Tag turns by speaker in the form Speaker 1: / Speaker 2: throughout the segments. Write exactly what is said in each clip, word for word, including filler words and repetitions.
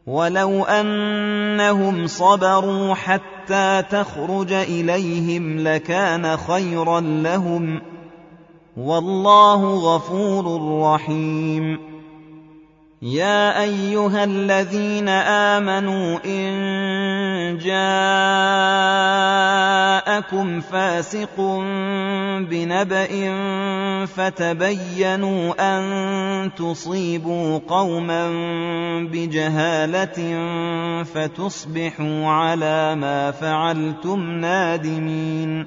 Speaker 1: وَلَوْ أَنَّهُمْ صَبَرُوا حَتَّىٰ تَخْرُجَ إِلَيْهِمْ لَكَانَ خَيْرًا لَّهُمْ ۚ وَاللَّهُ غَفُورٌ رَّحِيمٌ. يَا أَيُّهَا الَّذِينَ آمَنُوا إِن جَاءَكُمْ فَاسِقٌ بِنَبَإٍ فَتَبَيَّنُوا أَن تُصِيبُوا قَوْمًا بِجَهَالَةٍ فَتُصْبِحُوا عَلَىٰ مَا فَعَلْتُمْ نَادِمِينَ.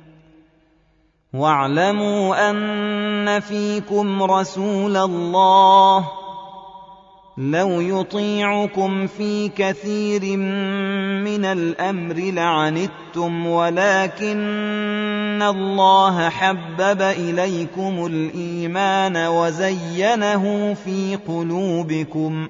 Speaker 1: وَاعْلَمُوا أَنَّ فِيكُمْ رَسُولَ اللَّهِ لَوْ يُطِيعُكُمْ فِي كَثِيرٍ مِّنَ الْأَمْرِ لَعَنِتُّمْ وَلَٰكِنَّ اللَّهَ حَبَّبَ إِلَيْكُمُ الْإِيمَانَ وَزَيَّنَهُ فِي قُلُوبِكُمْ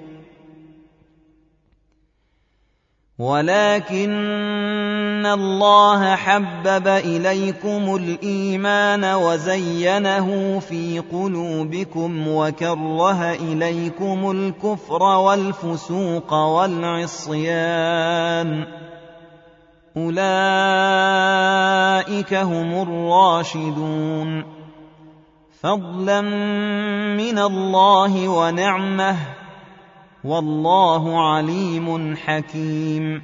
Speaker 1: ولكن الله حبب إليكم الإيمان وزينه في قلوبكم وكره إليكم الكفر والفسوق والعصيان أولئك هم الراشدون فضلا من الله ونعمه والله عليم حكيم.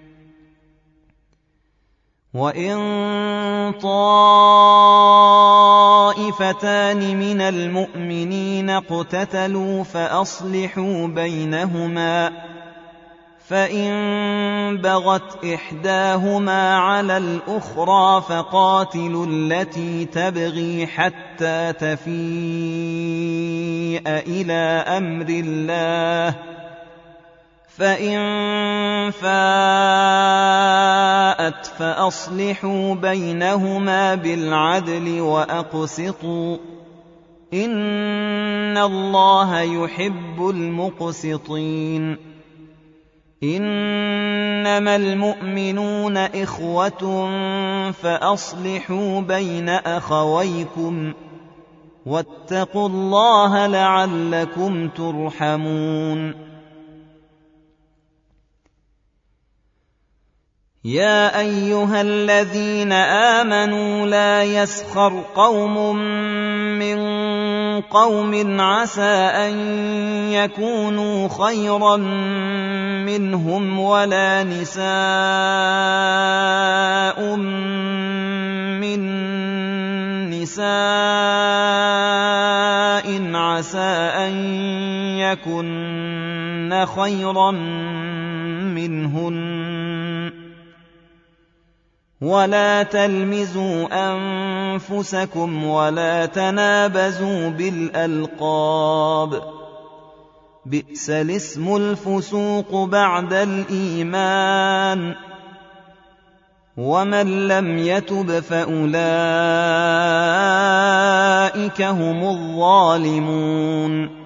Speaker 1: وإن طائفتان من المؤمنين اقتتلوا فأصلحوا بينهما فإن بغت إحداهما على الأخرى فقاتلوا التي تبغي حتى تفيء إلى أمر الله فإن فاءت فأصلحوا بينهما بالعدل وأقسطوا إن الله يحب المقسطين. إنما المؤمنون إخوة فأصلحوا بين أخويكم واتقوا الله لعلكم ترحمون. يا أيها الذين آمنوا لا يسخر قوم من قوم عسى أن يكونوا خيرا منهم ولا نساء من نساء عسى أن يكن خيرا منهن ولا تلمزوا أنفسكم ولا تنابزوا بالألقاب بئس الاسم الفسوق بعد الإيمان ومن لم يتب فأولئك هم الظالمون.